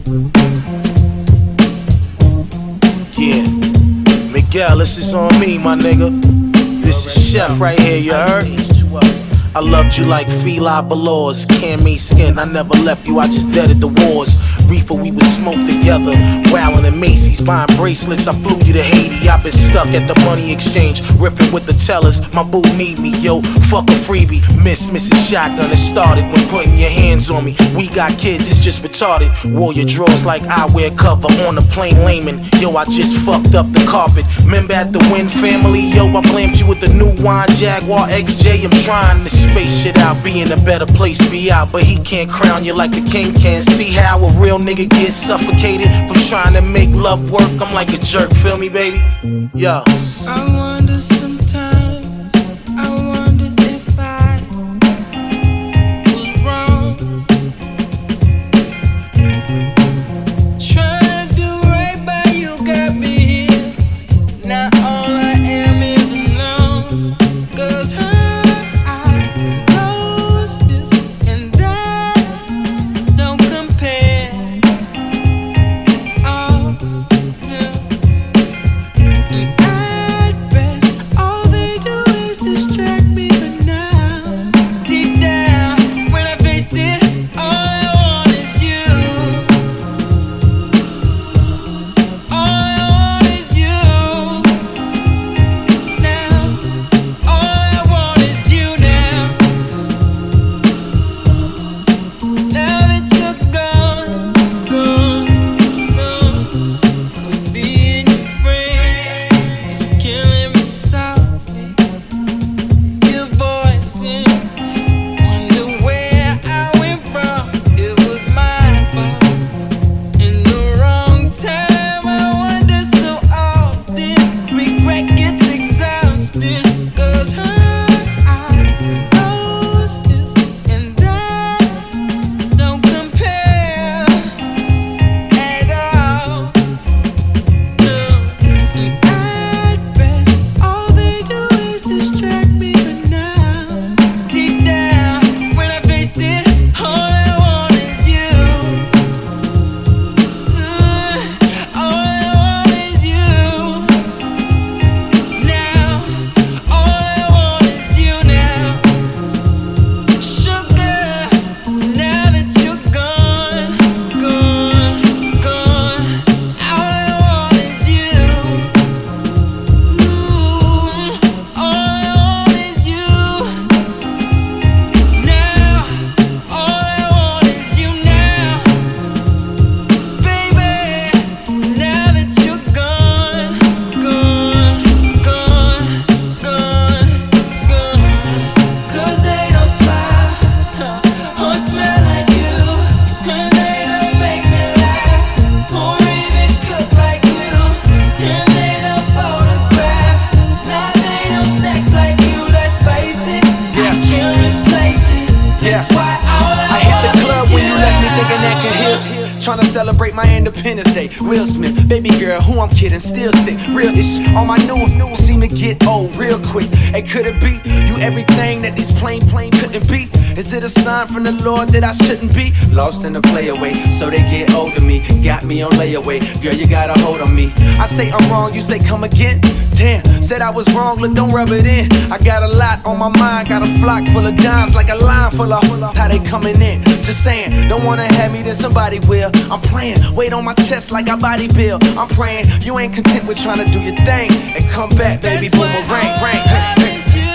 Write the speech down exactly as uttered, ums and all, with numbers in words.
Yeah, Miguel, this is on me, my nigga. This is Chef right here, you heard? I loved you like Feli Valors, Cammy Skin. I never left you, I just deaded the wars. Reefer, we would smoke together. Wowin' and Macy's, buying bracelets. I flew you to Haiti. I been stuck at the money exchange, riffing with the tellers. My boo need me, yo. Fuck a freebie. Miss Missus Shotgun. It started when putting your hands on me. We got kids, it's just retarded. Wore your drawers like I wear cover on the plane layman. Yo, I just fucked up the carpet. Remember at the Wynn family? Yo, I blamed you with the new wine Jaguar X J. I'm trying to space shit out, be in a better place, be out. But he can't crown you like the king can. See how a real nigga gets suffocated from trying to make love work. I'm like a jerk, feel me, baby? Yo. I wonder sometimes, I wonder if I was wrong. Trying to do right by you got me here. Now all I am is alone. Cause her eyes knows this and that don't compare. Oh, yeah. And at best, all they do is distract me. But now, deep down, when I face it, all I want is you. All I want is you. Now, all I want is you now. Now that you're gone, gone, gone. 'Cause being your friend is killing me softly. Your voice in, wonder where I went wrong. It was my fault. In the wrong time, I wonder so often. Regret gets exhausting. 'Cause her eyes knows this and that don't compare at all. No. And at best, all they do is distract me. But now, deep down, when I face it, all I want is you. Uh, all I want is you. Now, all I want is you now. Sugar, now that you're gone, gone, gone, all I want is you. Ooh, all I want is you. Now, all I want is you now. Baby, now that you're gone, gone, gone, gone, gone. 'Cause they don't smile or smell like you, and they don't make me laugh or even cook like you, and they don't photograph. Now they don't sex like you. Let's face it, I can't replace it. Yeah. That's why all I, I hit want the club is when you left me you. thinking that could hit. Tryna celebrate my Independence Day. Will Smith, baby girl, who I'm kidding, still sick. Real ish on my new new seem to get old real quick. Hey, could it be you everything that these plain plain couldn't be? Is it a sign from the Lord that I shouldn't be lost in the playaway? So they get old to me, got me on layaway. Girl, you got a hold on me. I say I'm wrong, you say come again. Damn, said I was wrong, look, don't rub it in. I got a lot on my mind, got a flock full of dimes, like a line full of how they coming in. Just saying, don't wanna have me, then somebody will. I'm playing, weight on my chest like a body bill. I'm praying, you ain't content with trying to do your thing and come back, baby, That's why boomerang, all ring, I want is you.